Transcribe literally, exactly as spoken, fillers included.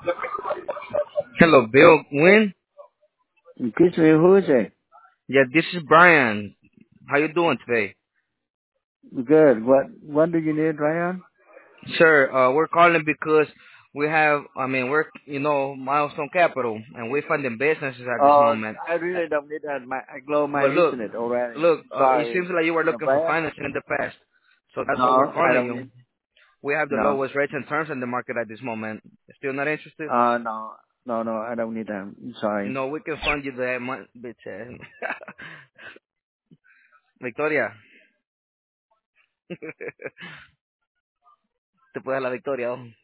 Hello, Bill Win. Excuse me, who is it? Yeah, this is Brian. How you doing today? Good. What What do you need, Ryan? Sir, uh, we're calling because we have, I mean, we're, you know, Milestone Capital, and we're funding businesses at this Oh, moment. I really don't need that. My I glow my But look, internet already. look, uh, it Sorry, seems like you were uh, looking for Brian. financing in the past, so that's why we're No, I calling don't you. need. We have the No. lowest rates and terms in the market at this moment. Still not interested? Uh, no, no, no. I don't need them. Sorry. No, we can fund you that month, bitch. eh. Victoria. Te puedo dar la victoria. Oh.